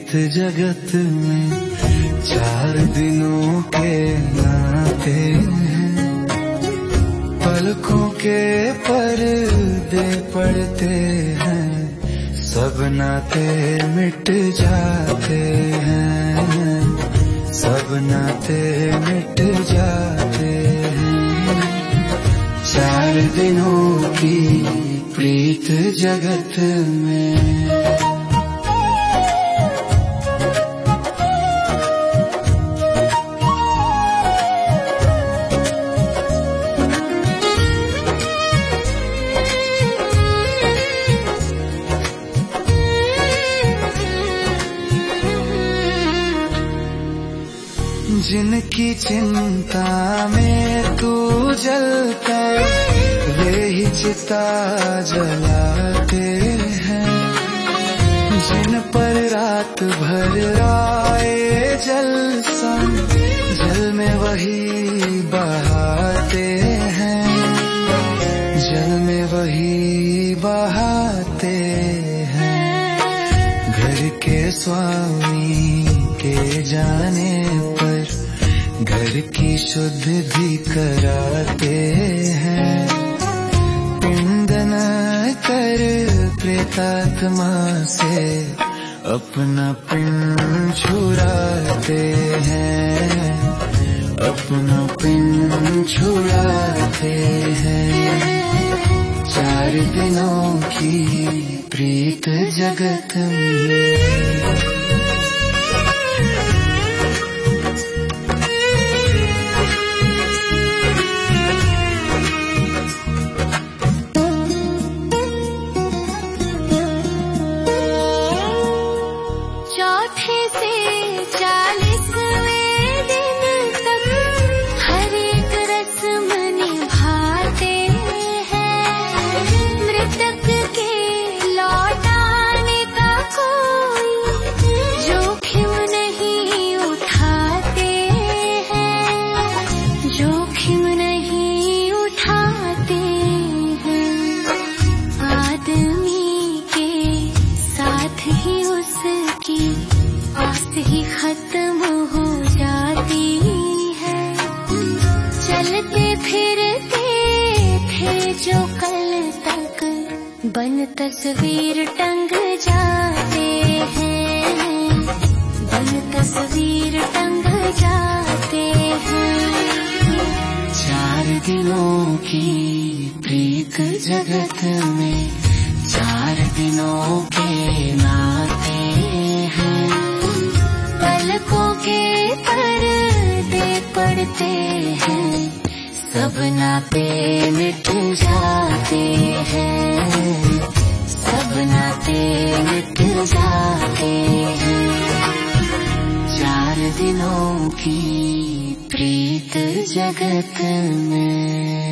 प्रीत जगत में 4 दिनों के नाते हैं, पलकों के पर्दे पड़ते हैं, सब नाते मिट जाते हैं, सब नाते मिट जाते हैं। 4 दिनों की प्रीत जगत में। जिनकी चिंता में तू जलता वे ही चिता जलाते हैं, जिन पर रात भर आए जलसा जल में वही बहाते हैं, जल में वही बहाते हैं। घर के स्वामी के जाने पर घर की शुद्धि कराते हैं, पिंडन कर प्रेतात्मा से अपना पिंड छुड़ाते हैं, अपना पिंड छुड़ाते हैं। 4 दिनों की प्रीत जगत में। ही खत्म हो जाती है, चलते फिरते थे जो कल तक बन तस्वीर टंग जाते हैं, बन तस्वीर टंग जाते हैं। 4 दिनों की प्रीत जगत में 4 दिनों के नाते हैं, पलकों के पर्दे पड़ते हैं, सब नाते मिट जाते हैं, सब नाते मिट जाते हैं। 4 दिनों की प्रीत जगत में।